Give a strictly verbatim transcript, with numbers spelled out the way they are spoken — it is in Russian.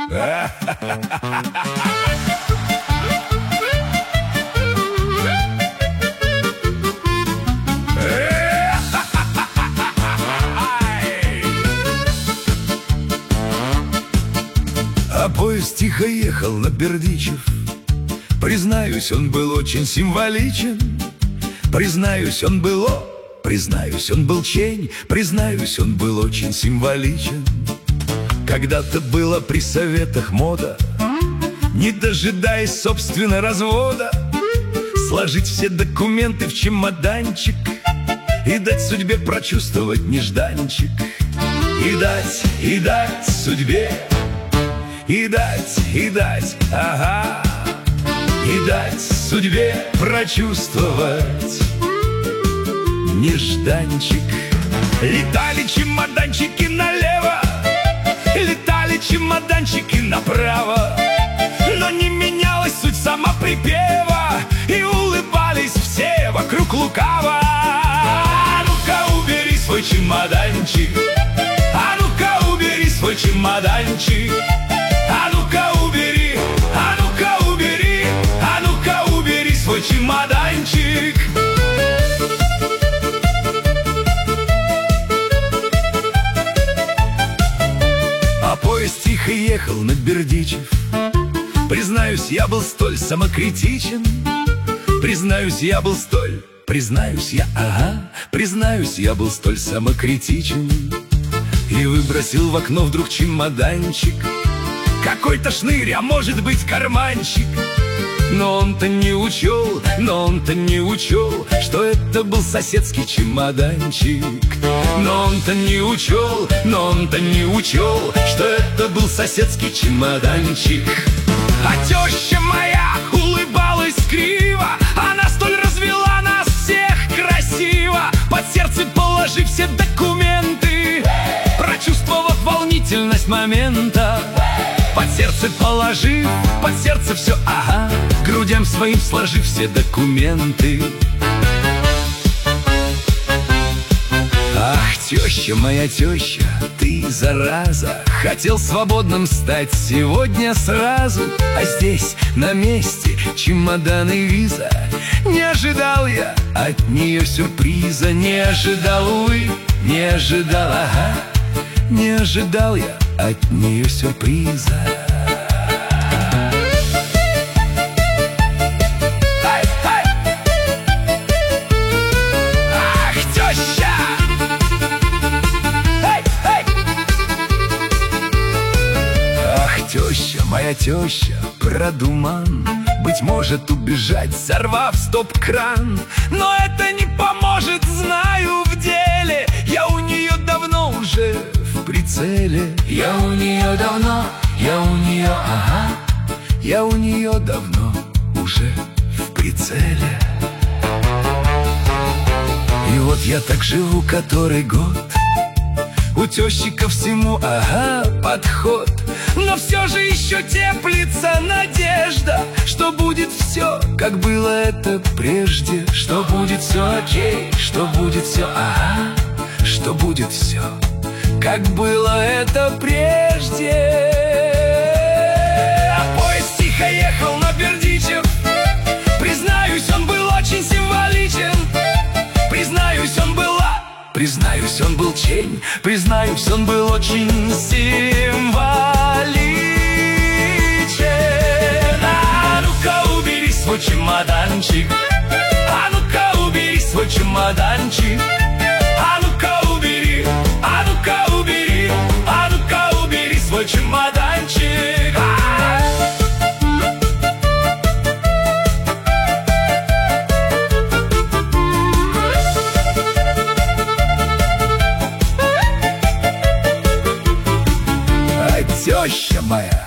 А поезд тихо ехал на Бердичев. Признаюсь, он был очень символичен. Признаюсь, он был, о, признаюсь, он был чень. Признаюсь, он был очень символичен. Когда-то было при советах мода, не дожидаясь, собственно, развода, сложить все документы в чемоданчик и дать судьбе прочувствовать нежданчик. И дать, и дать судьбе, и дать, и дать, ага, и дать судьбе прочувствовать нежданчик. Летали чемоданчики налево, летали чемоданчики направо, но не менялась суть сама припева, и улыбались все вокруг лукаво. А ну-ка убери свой чемоданчик, а ну-ка убери свой чемоданчик, а ну-ка убери, а ну-ка убери, а ну-ка убери свой чемоданчик. А поезд тихо ехал на Бердичев. Признаюсь, я был столь самокритичен. Признаюсь, я был столь, признаюсь я, ага, признаюсь, я был столь самокритичен. И выбросил в окно вдруг чемоданчик, какой-то шнырь, а может быть карманчик. Но он-то не учел, но он-то не учел, что это был соседский чемоданчик. Но он-то не учел, но он-то не учел, что это был соседский чемоданчик. А теща моя улыбалась криво, она столь развела нас всех красиво, под сердце положив все документы, прочувствовав волнительность момента. Под сердце положив, под сердце все, ага, грудям своим сложив все документы. Ах, теща моя, теща, ты зараза, хотел свободным стать сегодня сразу, а здесь на месте чемодан и виза. Не ожидал я от нее сюрприза, не ожидал, увы, не ожидал, ага, не ожидал я от нее сюрприза. Ах, теща! Ах, теща, моя теща, продуман, быть может, убежать, сорвав стоп-кран. Но это не поможет, знаю в деле, я у нее давно уже в прицеле. Я у нее давно, я у нее, ага, я у нее давно уже в прицеле. И вот я так живу который год, у тещи ко всему, ага, подход. Но все же еще теплится надежда, что будет все, как было это прежде, что будет все окей, что будет все, ага, что будет все, как было это прежде. А поезд тихо ехал на Бердичев. Признаюсь, он был очень символичен. Признаюсь, он был, признаюсь, он был чень. Признаюсь, он был очень символичен. А ну-ка убери свой чемоданчик, а ну-ка убери свой чемоданчик, а ну-ка убери, а ну-ка убери, а ну-ка убери свой чемоданчик. Ай, теща моя,